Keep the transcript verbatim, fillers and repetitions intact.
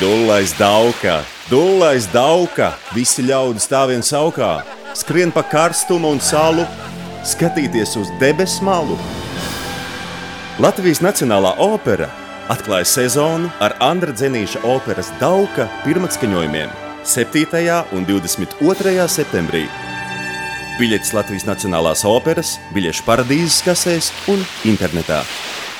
Dullais Dauka, dullais Dauka, visi ļaudis tā vien saukā, skrien pa karstumu un salu, skatīties uz debesu malu. Latvijas Nacionālā opera atklāja sezonu ar Andra Dzenīša operas Dauka pirmatskaņojumiem septītajā un divdesmit otrajā septembrī. Biļetes Latvijas Nacionālās operas, biļešu paradīzes kasēs un internetā.